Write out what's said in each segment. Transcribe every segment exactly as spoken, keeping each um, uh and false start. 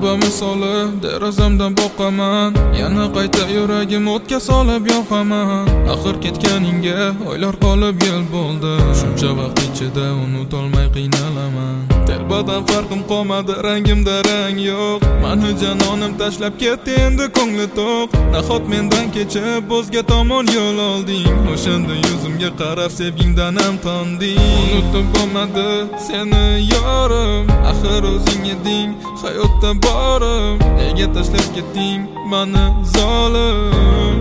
telba misoli derazamdan boqaman, yana qayta yuragim o'tga solib yoqaman. Axir ketganingga oylar qolib yil bo'ldi, shuncha vaqt ichida unutolmay qiynalaman. Telbadan farqim qolmadi, rangimda rang yo'q. Mani janonim tashlab ketdi, endi ko'ngli to'q. Nahot mendan kechib o'zga tomon yo'l olding, o'shanda yuzimga qarab sevgingdan ham tonding. Unutib bo'lmadi seni yorim, axir o'zing eding hayotda borim. Nega tashlab ketding mani zolim?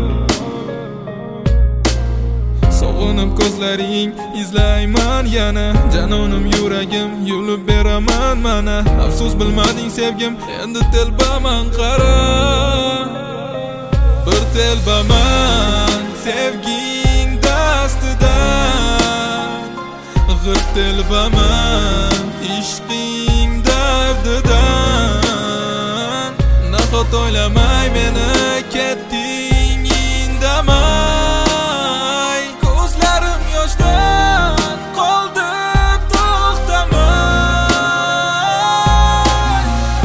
Sog'inib ko'zlaring izlayman yana, janonim yuragim yulib beraman mana. Afsus bilmading sevgim, endi telbaman qara. Bir telbaman sevging dastidan, g'ir telbaman ishqing dardidan. Nahot o'ylamay meni ketding indamay, ko'zlarim yoshdan qoldi to'xtamay.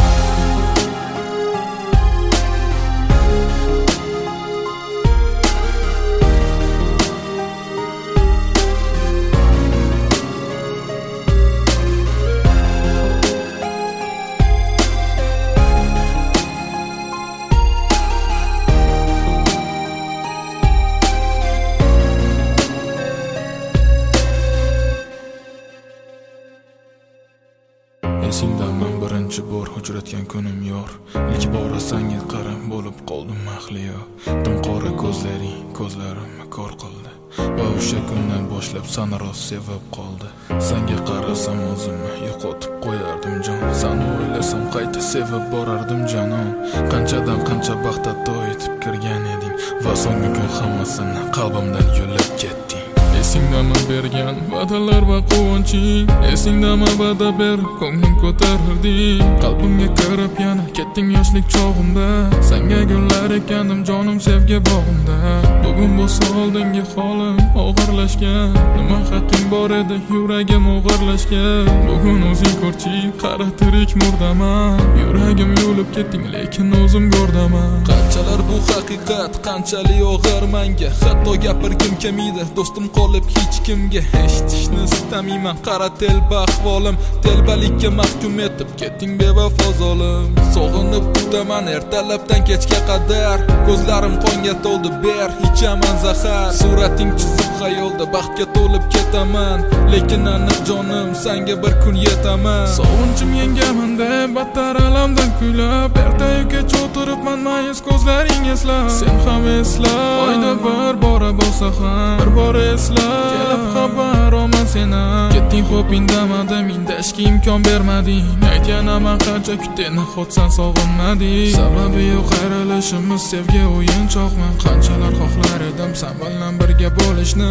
Esingdaman birinchi bor uchratgan kunim yor, ilk bora senga qarab bo'lib qoldim mahliyo. Dim qora ko'zlaring ko'zlarimni ko'r qildi, va o'sha kundan boshlab seni rost sevib qoldi. Senga qarasam o'zimni yo'qotib qo'yardim jon, seni o'ylasam qayta sevib borardim janon. Qanchadan qancha baxtda etib kirgan eding, va so'nggi kun hammasini qalbimdan yo'lab ketding. Esingdami bergan va'dalar va quvonching, esingdami va'da berib ko'nglim ko'tarirding. Qalbimga kirib yana ketding yoshlik chog'imda, senga gullar ekandim jonim sevgi bog'imda. Bugun bo'lsa oldingi holim og'irlashgan, nima haqqing bor edi yuragim og'irlashgan. Bugun o'zing ko'rchi qara tirik murdaman, yuragim yo'lib ketding lekin o'zim go'rdaman. Qanchalar bu haqiqat, qanchalik og'ir menga, hatto gapirgim kelmaydi do'stim qolib hech kimga. Eshitishni istamayman qara telba ahvolim, telbalikka mahkum etib ketding bevafo zolim. Sog'inib kutaman ertalabdan kechga qadar, ko'zlarim qonga to'ldi ber ichaman zahar. Surating chizib xayolda baxtga to'lib ketaman, lekin aniq jonim senga bir kun yetaman. Sog'inchim yengaman deb battar alamdan kuylab, ertayu kech o'tiribman mayus ko'zlaring eslab. Sen ham esla, oyda bir bora bo'lsa ham bir bora esla. Kelib xabar olman seni, ketding xo'p indamadim, indashga imkon bermading. Ayt yana men qancha kutdim, nahot sen sog'inmading. Sababi yo'q ayrilishimiz sevgi o'yinchoqmi? Qanchalar xohlar edim sen bilan birga bo'lishni.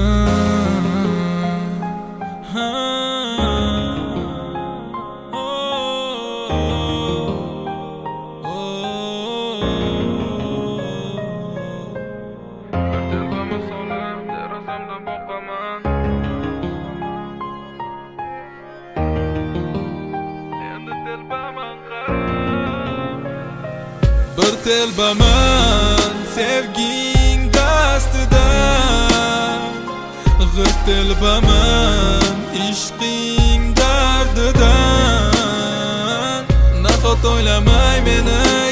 Bir telbaman sevging dastidan, g'ir telbaman ishqing dardidan. Nahot o'ylamay meni